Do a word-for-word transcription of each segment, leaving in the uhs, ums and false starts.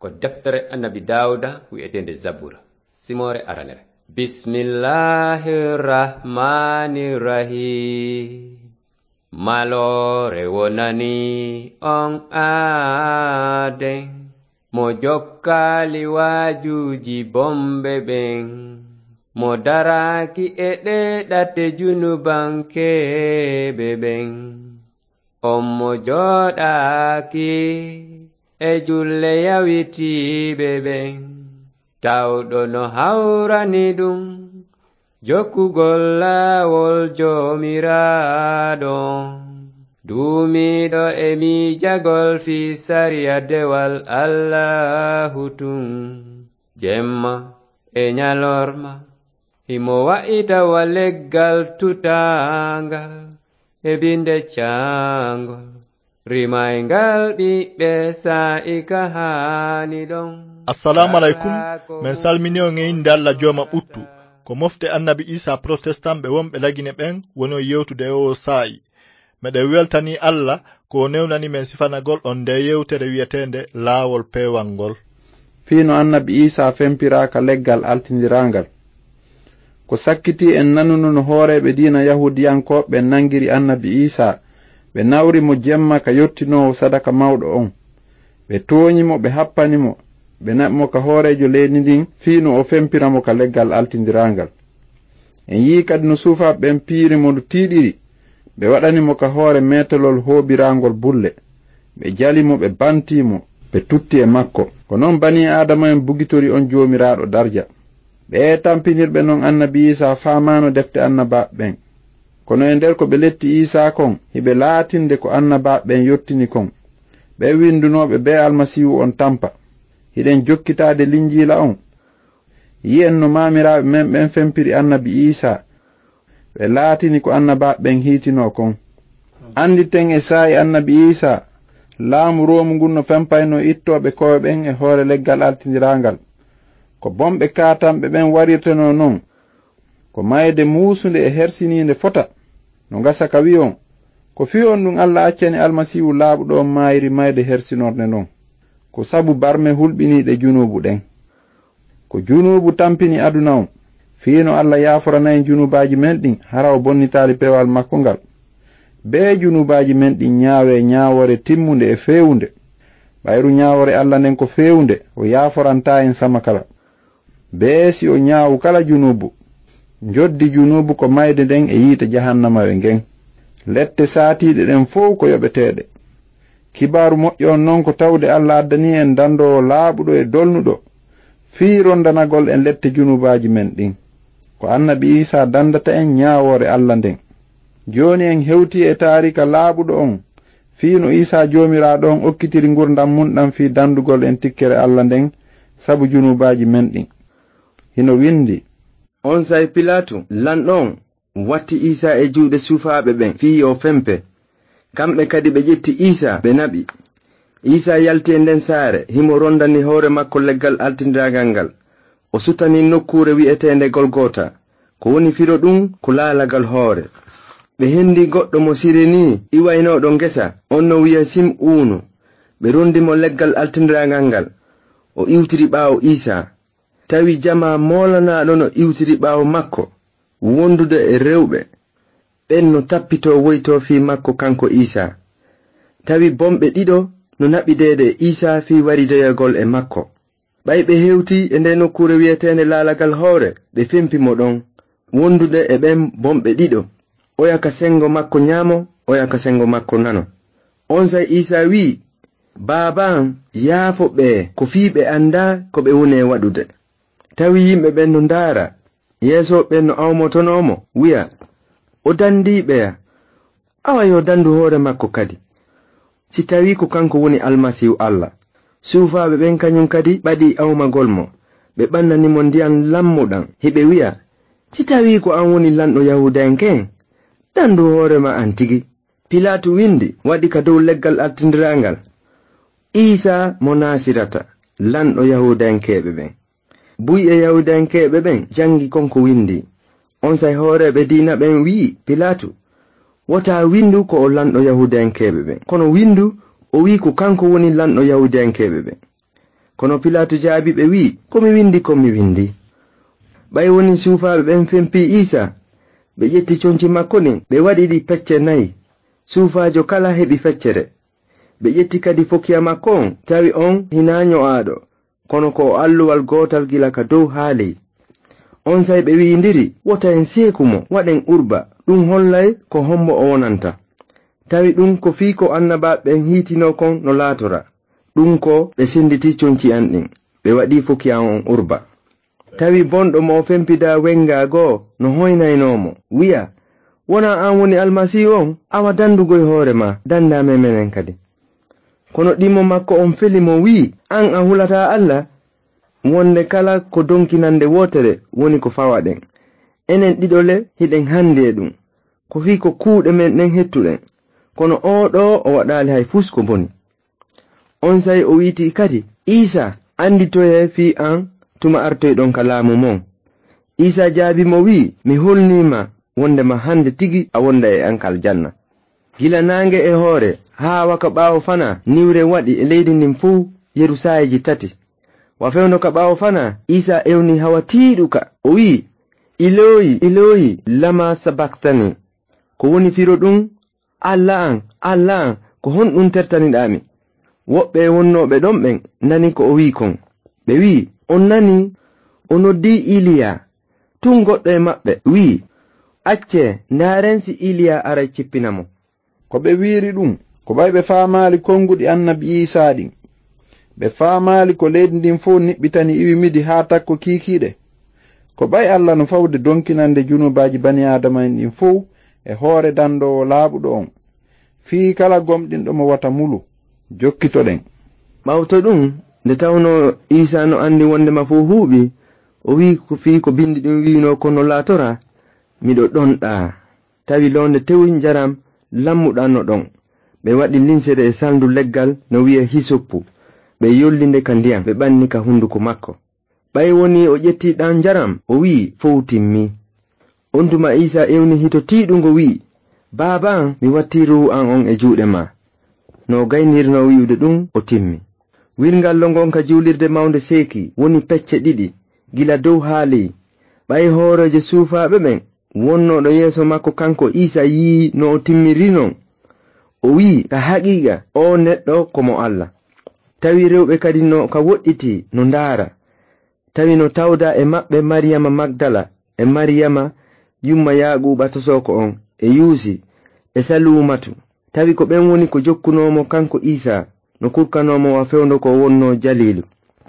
ko deftere annabi Dawuda wi'etende Zabura simore aranere. Bismillahirrahmanirrahim. Malore wonani on aden mo jokkali wajuji bombe ben mo daraki e ɗeɗate junubankebe ben on mo joɗaki e julle yawitiɓe ben tawɗo no hawrani ɗum jokkugol laawol jomiraɗo duumiɗo e miijagol fi sariya dewal Allahu tun jemma e nyalorma himo wa'ita wa leggal tutangal e binde cangol rimaygal ɓiɓɓe sa'ika hani ɗon. Assalamu alaikum. Men salmini on e inde Allah joma ɓuttu ko mofte annabi Isa protestant ɓe wonɓe lagine ɓen woni o yewtude o sa'i. Meɗen weltani Allah ko newnani men sifanagol on nde yewtere wiyetende laawol pewal ngol. Fiino annabi Isa fempiraka leggal altindirangal. Ko sakkiti en nanunu no hooreɓe diina yahudiyankoɓe nangiri annabi Isa ɓe nawri mo jemma ka yottinowo sadaka mawɗo on. Ɓe tooñimo ɓe happanimo ɓe naɓmo ka hoorejo leydi ndin fiino o fempiramo ka leggal altindirangal. En yii kadi no suufaɓe ɓen piirimo no tiiɗiri ɓe waɗanimo ka hoore metelol hoobirangol bulle ɓe jalimo ɓe bantimo ɓe tutti e makko ko noon bani adama en bugitori on joomiraɗo darja. ɓe tampinirɓe noon annabi Isa faamano defte annabaɓe ɓen kono e nder ko ɓe letti Isa kon hiɓe laatinde ko annabaɓe ɓen yottini kon ɓe windunoɓe be almasihu on tampa hiɗen jokkitade linjila on. Yi'en no mamiraɓe men ɓen fempiri annabi Isa ɓe laatini ko annabaɓe ɓen hiitino kon. Anditen e saayi annabi Isa laamu Roomu ngun no fempayno ittoɓe koye ɓen e hoore leggal altindirangal ko bomɓe katamɓe ɓen warirteno non ko mayde muusunde e hersininde fota no ngasa ka wi'on ko fiyon ɗum Allah accani almasihu laaɓuɗo mayri mayde hersinorde non ko sabu barme hulɓiniɗe junubu ɗen ko junubu tampini aduna on fiino Allah yaforanayi junubaji men ɗin hara o bonnitali pewal makko ngal be junubaji men ɗin ñaawe ñaawore timmunde e fewunde ɓayru ñaawore Allah nden ko fewunde o yaforanta en sama kala be si o ñaawu kala junubu joddi junubu ko mayde nden e yiite jahannama we ngen lette saatiɗe ɗen fof ko yoɓeteɗe. Kibaru moƴƴo non ko tawde Allah addani en dando laaɓuɗo e dolnuɗo fii rondanagol en lette junubaji men ɗin ko annabi Isa dandata en ñaawore Allah nden. Joni en hewti e taarika laaɓuɗo on fiino Isa jomiraɗo on okkitiri ngurdam mum ɗam fii dandugol en tikkere Allah nden sabu junubaji men ɗin. Hino windi on say Pilatu lanɗon watti Isa e juuɗe suufaɓe ɓen fii o fempe kamɓe kadi ɓe ƴetti Isa ɓe naɓi. Isa yalti e nden saare himo rondani hoore makko leggal altindiragal ngal o sutani nokkure wi'etende Golgota ko woni firo ɗum ko laalagal hoore. Ɓe hendi goɗɗo mo sirini iwaynoɗo ngesa on no wi'a Sim'unu ɓe rondimo leggal altindiragal ngal o iwtiri ɓaawo Isa tawi jama molanaɗo no iwtiri ɓaawo makko wondude e rewɓe ɓen no tappito woyto fi makko kanko Isa tawi bomɓe ɗiɗo no naɓidede Isa fi waridoyagol e makko ɓayɓe hewti e nde nokkure wi'etende laalagal hoore ɓe fempimo ɗon wondude e ɓen bomɓe ɗiɗo oya ka sengo makko ñaamo oya ka sengo makko nano. On say Isa wi baban yaafo ɓe ko fii ɓe anda ko ɓe woni waɗude. Tawi yimɓe ɓen no ndaara yeeso ɓen no awmotonomo wi'a o dandiɓeya awa yo dandu hoore makko kadi si tawi ko kanko woni almasihu Allah. Suufaɓe ɓen kañum kadi ɓaɗi awmagol mo ɓe ɓannanimo ndiyan lammuɗan hiɓe wi'a si tawi ko an woni lanɗo yahudanke dandu hoore ma an tigi. Pilatu windi waɗi ka dow leggal altindirangal Isa mo Nasirata lanɗo yahudankeɓe ɓen. Buy e yahudankeɓe ɓen jangi konko windi on say hooreɓe diina ɓen wi'i Pilatu wota windu ko o lanɗo yahudankeɓe ɓen kono windu o wi ko kanko woni lanɗo yahudankeɓe ɓen. kono Pilatu jaabi ɓe wi komi windi komi windi. ɓay woni suufaaɓe ɓen fempi Isa ɓe ƴetti conci makko nin ɓe waɗiɗi pecce nayi. suufaajo kala heɓi feccere. ɓe ƴetti kadi fokiya makko on tawi on hina nyo'aaɗo kono ko alluwal gootal gila ka dow haa ley. on say ɓe wi'indiri wota en seeku mo waɗen urba ɗum hollay ko hombo o wonanta. tawi ɗum ko fii ko annabaaɓe hiitino kon no laatora. ɗum ko ɓe senditi conci an ɗin ɓe waɗi fokiya on urba. tawi bonɗo mo fempida wenga goo no hoynaynomo wi'a wona an woni almasihu on awa dandugoy hoore ma dandame menen kadi. kono ɗimmo makko on feli mo wi an a hulata Allah. wonde kala ko donkinande wotere woni ko fawaɗen. enen ɗiɗole hiɗen handi e ɗum ko fi ko kuuɗe men ɗen hettuɗen kono oɗo o waɗali hay fus ko boni. on say o witi kadi Isa anditoye fi an tuma artoyɗon ka laamu mon. Isa jaabi mo wi mi holnima wonde ma hande tigi a wonda e an kal janna. gila nange e hoore haa waka ɓaawo fana niwre waɗi e leydi ndin fuu yerusayeji tati. wa fewno ka ɓaawo fana Isa ewni hawa tiiɗuka o wi iloyi iloyi lama sabaktani, ko woni firo ɗum Allah an Allah an ko hon ɗum tertaniɗami. woɓɓe wonnoɓe ɗon ɓen nani ko o wi kon. ɓe wi on nani o noddi Iliya. tun goɗɗo e maɓɓe wi acce ndaren si Iliya ara cippinamo. ko ɓe wiiri ɗum ko ɓay ɓe faamaali konguɗi annabi Isa ɗin. ɓe faamaali ko leydi ndin fof niɓɓitani iwi midi haa takko kiikiiɗe. ko ɓay Allah no fawde donkinande junubaji bani adama en ɗin fof e hoore dandowo laaɓuɗo on fii kala gomɗinɗo mo wata mulu jokkitoɗen. ɓawto ɗum nde tawno Isa no andi wondema fof huuɓi o wi ko fii ko bindi ɗum wino kono laatora miɗo ɗonɗa. tawi londe tewi jaram lammuɗanno ɗon. ɓe waɗi linsere e saldu leggal no wi'a hisoppu. ɓe yollinde ka ndiyam ɓe ɓanni ka hunduko makko. ɓay woni o ƴetti ɗan jaram o wi fow timmi. on tuma Isa ewni hito tiiɗungo wi baaba mi watti ruhu an on e juuɗe ma. no gaynirno wi'ude ɗum o timmi. wirngal longon ka juulirde mawnde seeki woni pecce ɗiɗi gila dow haa ley. ɓay hooreje suufaaɓe ɓen wonnoɗo yeeso makko kanko Isa yii no o timmiri non. o wi ka haqiiqa o neɗɗo komo Allah. tawi rewɓe kadi no ka woɗɗiti no ndaara. tawi no tawda e maɓɓe Mariyama Magdala e Mariyama yumma Yaaquba tosoko on e Yuusi e Salumatu. tawi ko ɓen woni ko jokkunomo kanko Isa no kurkanomo wa fewndo ko wonno Jalilu.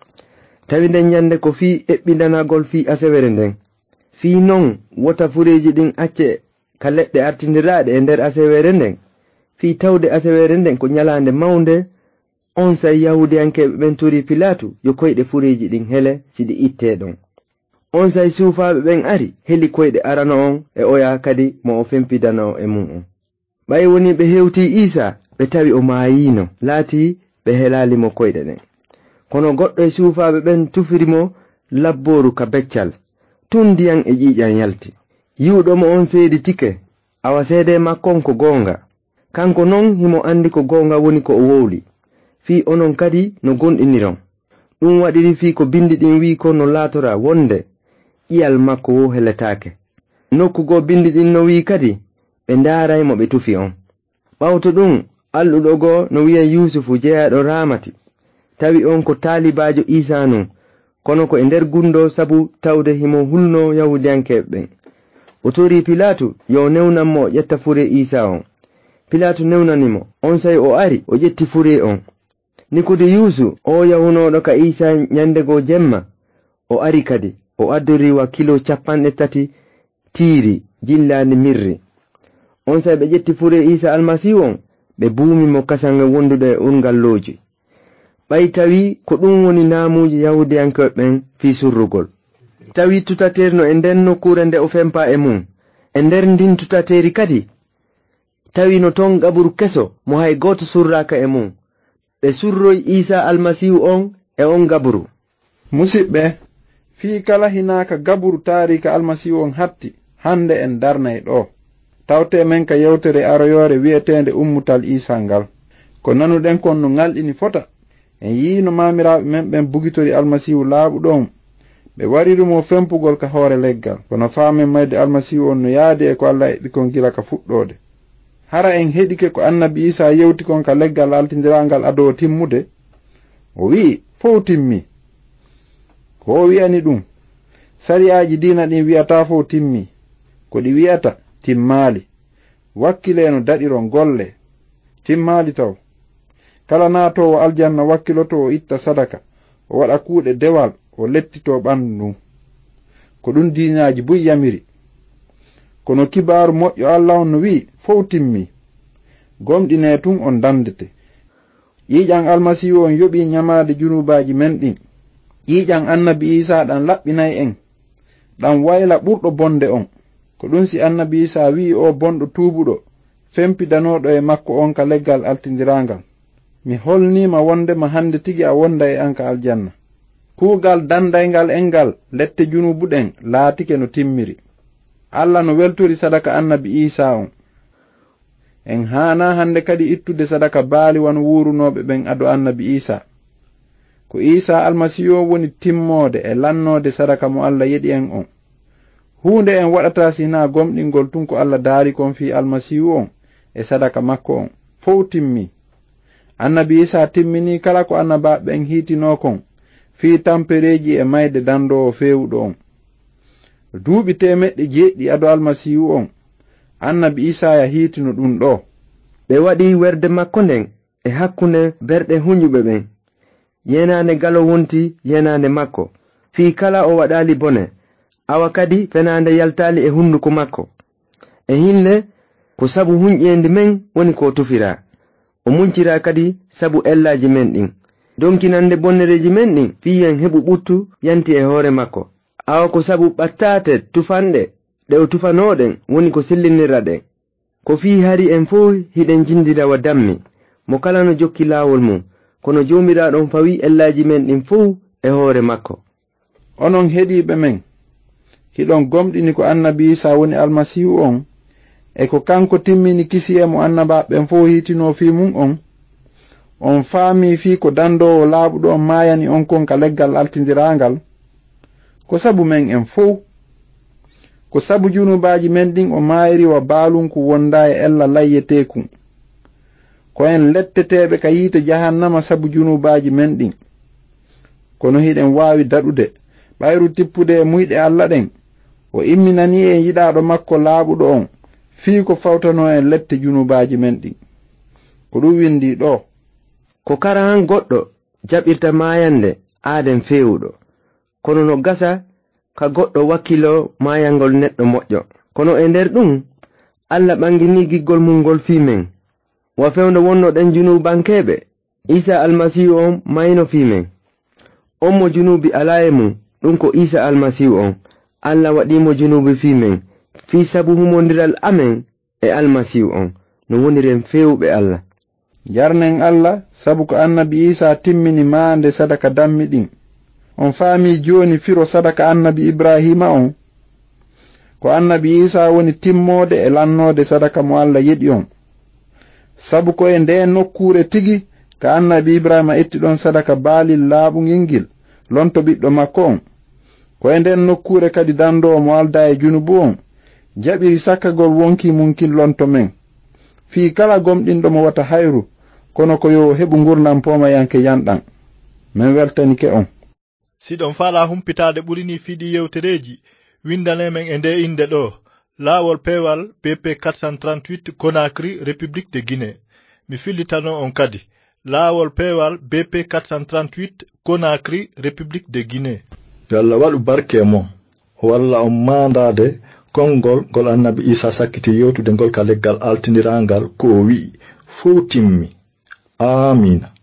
tawi nden nyande ko fii eɓɓindanagol fii asewere nden. fii non wota fureji ɗin acce ka leɗɗe artindiraɗe e nder asewere nden. fii tawde asewere nden ko nyalande mawnde. on say yahudiyankeɓe ɓen tori Pilatu yo koyɗe fureji ɗin hele siɗi itte ɗon. on say suufaaɓe ɓen ari heli koyɗe arano on e oya kadi mo o fempidano e mum on. ɓay woni ɓe hewti Isa ɓe tawi o maayino laati ɓe helalimo koyɗe ɗen. kono goɗɗo e suufaaɓe ɓen tufirimo labboru ka beccal tun ndiyan e ƴiƴan yalti. yiwɗomo on seedi tike awa seede makkon ko goonga. kanko non himo andi ko goonga woni ko o wowli. fii onon kadi no gonɗiniron. ɗum waɗiri fii ko bindi ɗin wi ko no laatora wonde ƴiyal makko wo heletaake. nokkugo bindi ɗin no wi kadi ɓe ndaaray mo ɓe tufi on. ɓawto ɗum alluɗo goo no wi'a Yusufu jeyaɗo Ramati. tawi on ko taalibajo Isa nun kono ko e nder gundo sabu tawde himo hulno yahudiyankeɓe ɓen. o tori Pilatu yo newnanmo o ƴetta fure Isa on. Pilatu newnanimo. on say o ari o ƴetti fure on. Nikodiyusu o yahunoɗo ka Isa nyandego jemma o ari kadi o addori wa kilo capanɗe tati tiiri jillandi mirri. on say ɓe ƴetti fure Isa almasihu on ɓe buumimo kasange wonduɗo e urngallooji. ɓay tawi ko ɗum woni naamuji yahudiyankoɓe ɓen fii surrugol. tawi tutaterno e nden nokkure nde o fempa e mum. e nder ndin tutateri kadi tawi no ton gaburu keso mo hay goto surraka e mum. ɓe surroy Isa almasihu on e on gaburu. musidɓe fii kala hinaka gaburu taarika almasihu on hatti hande en darnay ɗo. tawte men ka yewtere aroyore wi'etende ummutal Isa ngal. ko nanuɗen kon no ngalɗini fota en yiino maamiraɓe men ɓen bugitori almasihu laaɓuɗon ɓe warirumo fempugol ka hoore leggal kono faamen mayde almasihu on no yaadi e ko Allah eɓi kon gila ka fuɗɗode. Hara en heɗike ko annabi Isa yewti kon ka leggal altindiragal ado timmude, o wi'i fof timmi. Ko o wi'ani ɗum sariyaji diina ɗin wi'ata fof timmi, ko ɗi wi'ata timmaali. Wakkile no daɗiron golle timmaali taw. Kala naatowo aljanna wakkiloto o itta sadaka, o waɗa kuuɗe dewal, o lettito ɓandu ndun. Ko ɗum diinaji buy yamiri. Kono kibaaru moƴƴo Allah on no wi'i fof timmi. Gomɗine tun on dandete. Ƴiiƴan almasihu on yoɓi nyamaade junubaji men ɗin. Ƴiiƴan annabi Isa ɗan laɓɓinay en, ɗan wayla ɓurɗo bonde on. Ko ɗum si annabi Isa wi'i o bonɗo tuubuɗo fempidanoɗo e makko on ka leggal altindiraangal. Mi holnima wondema hande tigi a wonda e an ka aljanna. Kuugal dandayngal engal lette junubuɗen laatike no timmiri. Allah no weltori sadaka annabi Isa on. En haana hande kadi ittude sadaka baali wan wurunoɓe ɓen ado annabi Isa. Ko Isa almasihu woni timmode e lannode sadaka mo Allah yeɗi en on. Hunde en waɗata sina gomɗingol tun ko Allah daari kon fi almasihu on e sadaka makko on fof timmi. Annabi Isa timmini kala ko annabaɓe en hiitino kon fi tampereji e mayde dandowo fewuɗo on. Duuɓi temeɗɗe jeeɗɗi ado almasihu on annabi Isa ya hiitino ɗum ɗo. Ɓe waɗi werde makko nden e hakkunde berɗe huñuɓe ɓen. Yenande galo wonti yenande makko. Fi kala o waɗali bone. Awa kadi fenande yaltali e hunduko makko. E hinne ko sabu huñƴendi men woni ko tufira. O muncira kadi sabu ellaji men ɗin. Donkinande bonnereji men ɗin fiyen heɓu ɓuttu yanti e hoore makko. Awa ko sabu ɓattate tufanɗe ɗe o tufanoɗen woni ko sillinira ɗen. Ko fi hari en fo hiɗen jindira wa dammi. Mo kala no jokki laawol mum kono jomiraɗon fawi ellaji men ɗin fo e hoore makko. Onon heɗiɓe men, hiɗon gomɗini ko annabi Isa woni almasihu on e ko kanko timmini kisi e mo annabaɓen fo hitino fi mum on. On faami fi ko dandowo laaɓuɗo on mayani on kon ka leggal altindiraangal. Ko sabu men en fo. Ko sabu junubaji men ɗin o mayri wa baalunku wonda e ella layyeteku. Ko en letteteɓe ka yiite jahannama sabu junubaji men ɗin. Kono hiɗen waawi daɗude ɓayru tippude e muyɗe Allah ɗen. O imminani en yiɗaɗo makko laaɓuɗo on fii ko fawtano en lette junubaji men ɗin. Ko ɗum windi ɗo. Ko kara han goɗɗo jaɓirta mayande aaden fewuɗo. Kono no gasa ka goɗɗo wakkilo mayangol neɗɗo moƴƴo. Kono e nder ɗum Allah ɓangini giggol mum ngol fi men. Wa fewndo wonno ɗen junubankeɓe. Isa almasihu on mayno fi men. On mo junubi ala e mum ɗum ko Isa almasihu on. Allah waɗimo junubi fi men fi sabu humondiral amen e almasihu on no woniren fewɓe Allah. Yarnen Allah sabu ko annabi Isa timmini maande sadaka dammi ɗin. On faami joni firo sadaka annabi Ibrahima on. Ko annabi Isa woni timmode e lannode sadaka mo Allah yeɗi on. Sabu ko e nde nokkure tigi ka annabi Ibrahima etti ɗon sadaka baalil laaɓungel ngil lonto ɓiɗɗo makko on. Ko e nden nokkure kadi dandowo mo alda e junubu on jaɓiri sakkagol wonki munkin lonto men. Fii kala gomɗinɗo mo wata hayru kono ko yo heɓu gurdam pomayanke yanɗan. Men weltanike on. Siɗon faala humpitade ɓurini fiɗi yewtereji windanemen e nde inde ɗo laawol peewal B P quatre cent trente-huit Conakry République de Guinée. Mi fillitano on kadi laawol peewal B P quatre cent trente-huit Conakry République de Guinée. Yo Allah waɗu barke mon o walla on mandade konngol ngol annabi Isa sakkiti yewtude ngol ka leggal altinirangal ko o wi'i fo timmi. Amina.